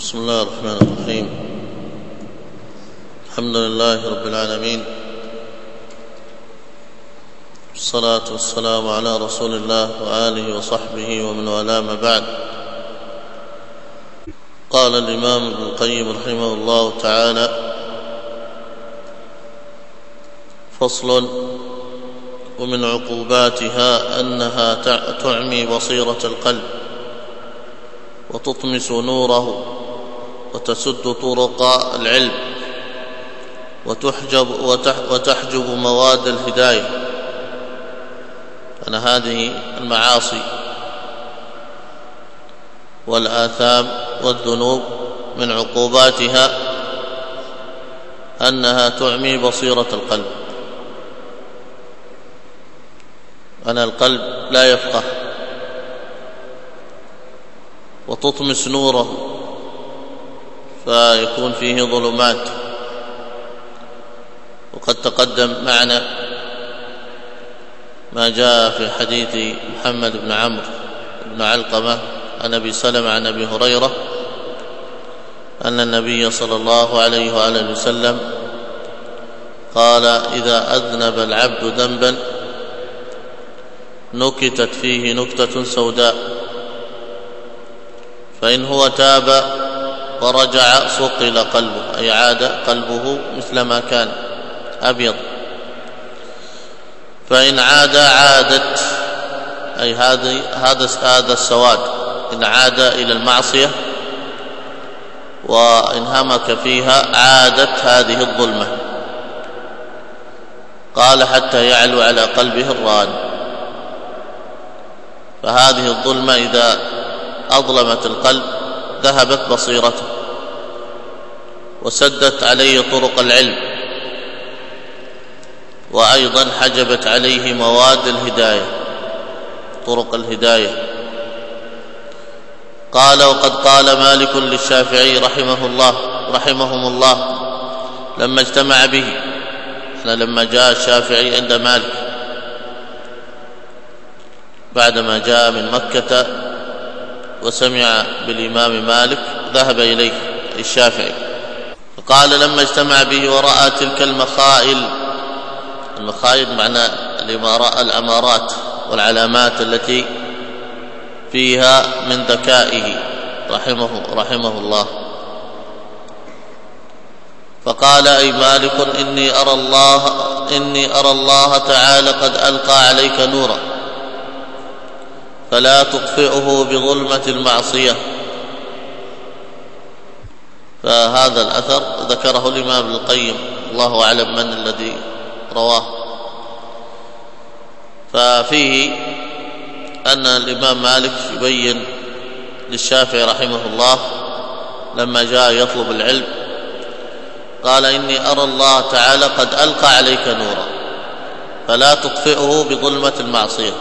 بسم الله الرحمن الرحيم. الحمد لله رب العالمين، والصلاة والسلام على رسول الله وآله وصحبه ومن والاه، ما بعد. قال الإمام ابن القيم رحمه الله تعالى: فصل: ومن عقوباتها أنها تعمي بصيرة القلب وتطمس نوره وتسد طرق العلم وتحجب مواد الهداية. أن هذه المعاصي والآثام والذنوب من عقوباتها أنها تعمي بصيرة القلب، أن القلب لا يفقه، وتطمس نوره فيكون فيه ظلمات. وقد تقدم معنا ما جاء في حديث محمد بن عمرو بن علقمة عن أبي سلمة عن أبي هريرة أن النبي صلى الله عليه وآله وسلم قال: إذا أذنب العبد ذنبا نكتت فيه نكتة سوداء، فإن هو تاب ورجع صقل قلبه، أي عاد قلبه مثل ما كان أبيض، فإن عادت، أي هذا السواد، إن عاد إلى المعصية وانهمك فيها عادت هذه الظلمة. قال: حتى يعلو على قلبه الران. فهذه الظلمة إذا أظلمت القلب ذهبت بصيرته وسدت عليه طرق العلم، وأيضا حجبت عليه مواد الهداية، طرق الهداية. قال: وقد قال مالك للشافعي رحمهم الله لما اجتمع به، لما جاء الشافعي عند مالك بعدما جاء من مكة وسمع بالإمام مالك ذهب إليه الشافعي، فقال: لما اجتمع به ورأى تلك المخائل معنى الأمارات والعلامات التي فيها من ذكائه رحمه الله، فقال: أي مالك، إني أرى الله تعالى قد ألقى عليك نورا فلا تطفئه بظلمة المعصية. فهذا الأثر ذكره الإمام ابن القيم، الله أعلم من الذي رواه. ففيه أن الإمام مالك يبين للشافعي رحمه الله لما جاء يطلب العلم قال: إني أرى الله تعالى قد ألقى عليك نورا فلا تطفئه بظلمة المعصية،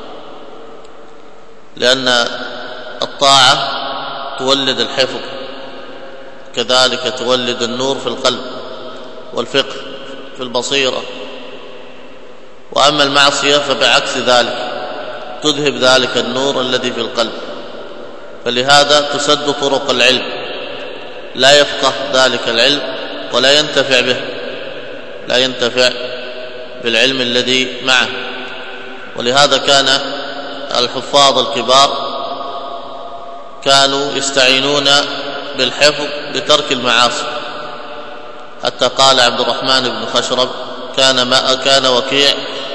لأن الطاعة تولد الحفظ، كذلك تولد النور في القلب والفقه في البصيرة. وأما المعصية فبعكس ذلك تذهب ذلك النور الذي في القلب، فلهذا تسد طرق العلم، لا يفقه ذلك العلم ولا ينتفع به، لا ينتفع بالعلم الذي معه. ولهذا كان الحفاظ الكبار كانوا يستعينون بالحفظ بترك المعاصي، حتى قال عبد الرحمن بن خشرب: كان وكيع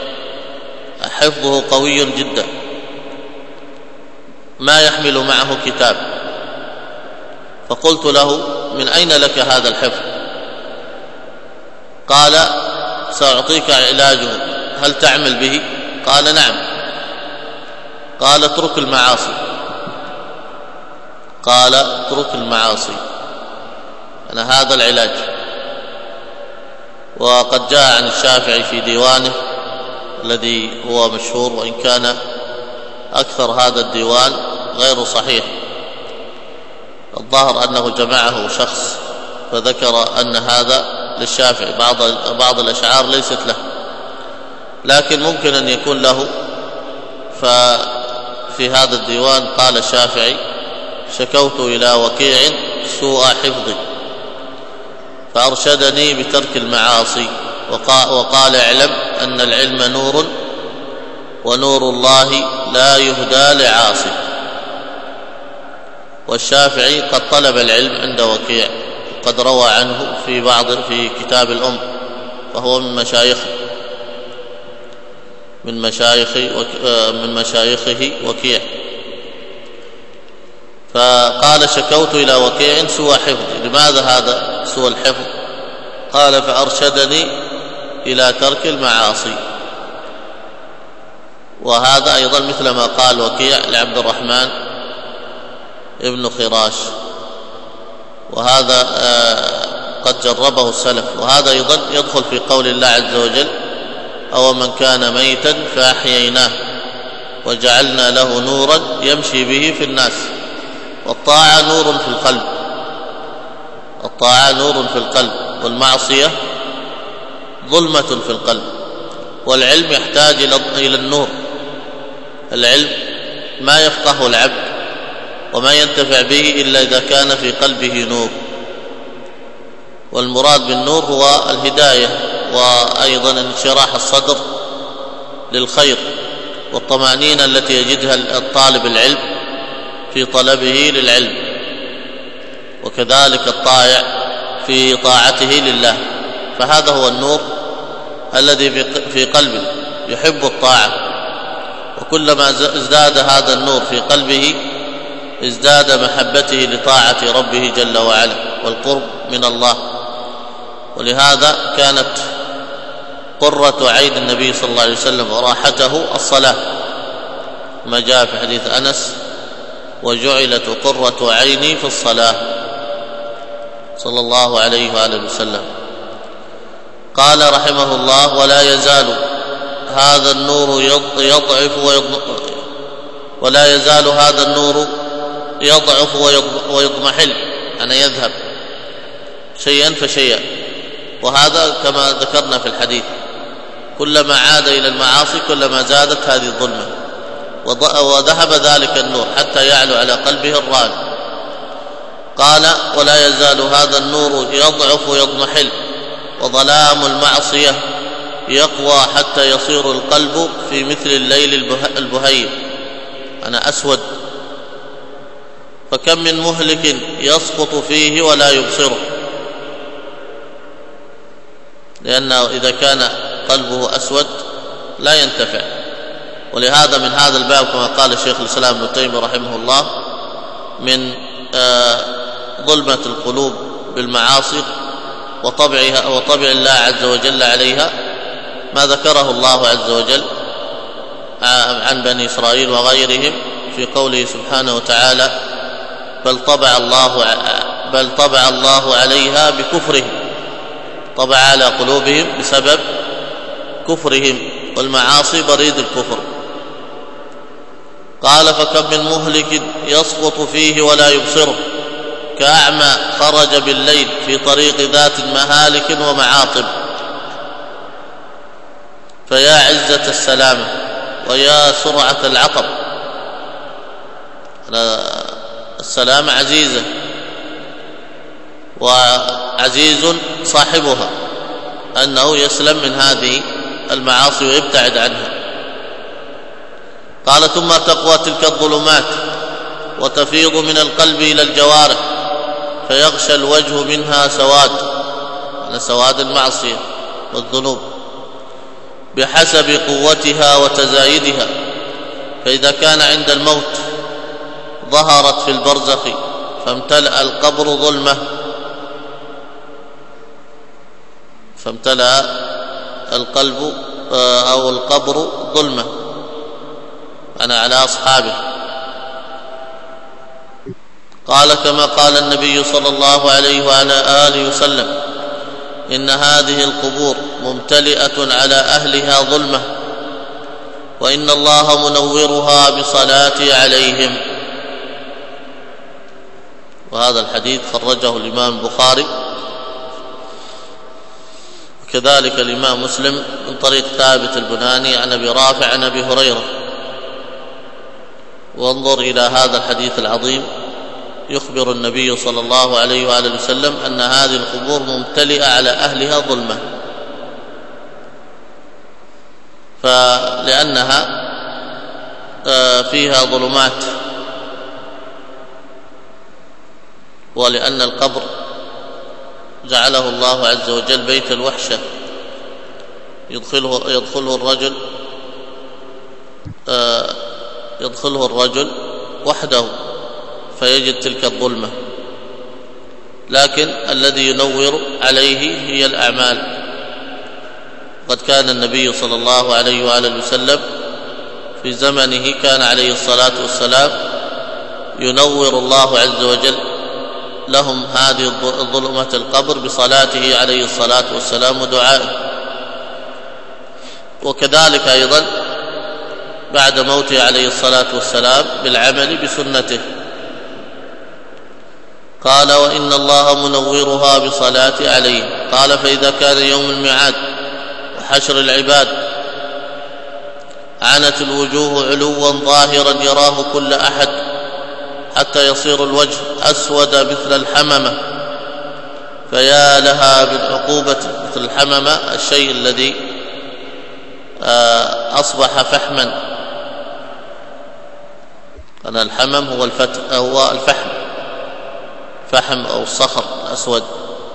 حفظه قوي جدا ما يحمل معه كتاب، فقلت له: من أين لك هذا الحفظ؟ قال: سأعطيك علاجه، هل تعمل به؟ قال: نعم. قال: اترك المعاصي. قال: اترك المعاصي، أنا هذا العلاج. وقد جاء عن الشافعي في ديوانه الذي هو مشهور، وإن كان أكثر هذا الديوان غير صحيح، الظاهر أنه جمعه شخص فذكر أن هذا للشافعي، بعض الأشعار ليست له، لكن ممكن أن يكون له. ففي هذا الديوان قال الشافعي: شكوت إلى وكيع سوء حفظي فأرشدني بترك المعاصي، وقال اعلم أن العلم نور ونور الله لا يهدى لعاصي. والشافعي قد طلب العلم عند وكيع، قد روى عنه في كتاب الأم، فهو من مشايخه وكيع. فقال شكوت إلى وكيع سوء حفظي. لماذا هذا سوء الحفظ؟ قال فأرشدني إلى ترك المعاصي. وهذا أيضا مثل ما قال وكيع لعبد الرحمن ابن خراش، وهذا قد جربه السلف. وهذا أيضا يدخل في قول الله عز وجل أو من كان ميتا فأحييناه وجعلنا له نورا يمشي به في الناس. والطاعة نور في القلب، الطاعة نور في القلب، والمعصية ظلمة في القلب. والعلم يحتاج إلى النور. العلم ما يفقه العبد وما ينتفع به إلا إذا كان في قلبه نور. والمراد بالنور هو الهداية، وأيضا انشراح الصدر للخير، والطمأنينة التي يجدها الطالب العلم في طلبه للعلم، وكذلك الطائع في طاعته لله. فهذا هو النور الذي في قلبه يحب الطاعة، وكلما ازداد هذا النور في قلبه ازداد محبته لطاعة ربه جل وعلا والقرب من الله. ولهذا كانت قرة عين النبي صلى الله عليه وسلم وراحته الصلاة، ما جاء في حديث أنس وجعلت قرة عيني في الصلاة صلى الله عليه وآله وسلم. قال رحمه الله ولا يزال هذا النور يضعف ويضمحل، أنا يذهب شيئا فشيئا. وهذا كما ذكرنا في الحديث، كلما عاد إلى المعاصي كلما زادت هذه الظلمة، وذهب ذلك النور حتى يعلو على قلبه الران. قال ولا يزال هذا النور يضعف ويضمحل، وظلام المعصية يقوى حتى يصير القلب في مثل الليل البهيم، أنا أسود. فكم من مهلك يسقط فيه ولا يبصره، لأنه إذا كان قلبه أسود لا ينتفع. ولهذا من هذا الباب كما قال الشيخ الإسلام ابن تيمية رحمه الله من ظلمة القلوب بالمعاصي وطبعها وطبع الله عز وجل عليها ما ذكره الله عز وجل عن بني إسرائيل وغيرهم في قوله سبحانه وتعالى بل طبع الله عليها بكفرهم، طبع على قلوبهم بسبب كفرهم، والمعاصي بريد الكفر. قال فكم من مهلك يسقط فيه ولا يبصره، كأعمى خرج بالليل في طريق ذات مهالك ومعاطب. فيا عزة السلامة ويا سرعة العطب، السلامة عزيزة وعزيز صاحبها أنه يسلم من هذه المعاصي ويبتعد عنها. قال ثم تقوى تلك الظلمات وتفيض من القلب إلى الجوارح، فيغشى الوجه منها سواد، على سواد المعصية والذنوب بحسب قوتها وتزايدها. فإذا كان عند الموت ظهرت في البرزخ فامتلأ القبر ظلمة، فامتلأ القلب أو القبر ظلمة، أنا على أصحابه. قال كما قال النبي صلى الله عليه وعلى آله وسلم إن هذه القبور ممتلئة على أهلها ظلمة، وإن الله منورها بصلاتي عليهم. وهذا الحديث خرجه الإمام البخاري وكذلك الإمام مسلم من طريق ثابت البناني عن أبي رافع عن أبي هريرة. وانظر إلى هذا الحديث العظيم يخبر النبي صلى الله عليه وآله وسلم أن هذه القبور ممتلئة على أهلها ظلمة، فلأنها فيها ظلمات، ولأن القبر جعله الله عز وجل بيت الوحشة يدخله الرجل وحده فيجد تلك الظلمة، لكن الذي ينور عليه هي الأعمال. قد كان النبي صلى الله عليه وآله وسلم في زمنه كان عليه الصلاة والسلام ينور الله عز وجل لهم هذه ظلمة القبر بصلاته عليه الصلاة والسلام ودعائه. وكذلك أيضا بعد موته عليه الصلاة والسلام بالعمل بسنته. قال: وإن الله منورها بصلاة عليه. قال: فإذا كان يوم الميعاد وحشر العباد عنت الوجوه علوا ظاهرا يراه كل أحد حتى يصير الوجه أسود مثل الحممة، فيا لها من عقوبة. مثل الحممة الشيء الذي أصبح فحما، أن الحمم هو الفحم، فحم أو الصخر الأسود.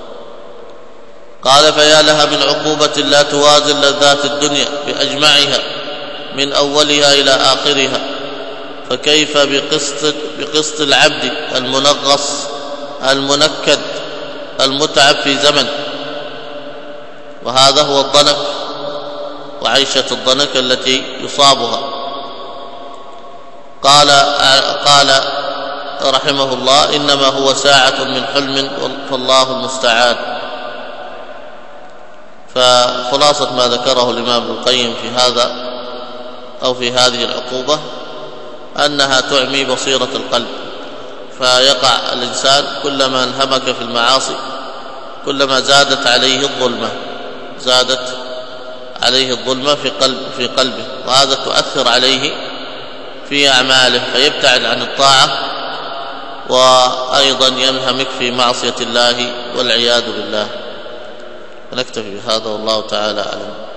قال: فيا لها من عقوبة لا توازن لذات الدنيا بأجمعها من أولها إلى آخرها، فكيف بقسط العبد المنغص المنكد المتعب في زمن. وهذا هو الضنك وعيشة الضنك التي يصابها. قال رحمه الله: إنما هو ساعة من حلم فالله المستعان. فخلاصة ما ذكره الإمام ابن القيم في هذا أو في هذه العقوبة أنها تعمي بصيرة القلب، فيقع الإنسان كلما انهمك في المعاصي كلما زادت عليه الظلمة في قلبه، وهذا تؤثر عليه في أعماله فيبتعد عن الطاعة، وأيضا ينهمك في معصية الله والعياذ بالله. ونكتفي بهذا والله تعالى أعلم.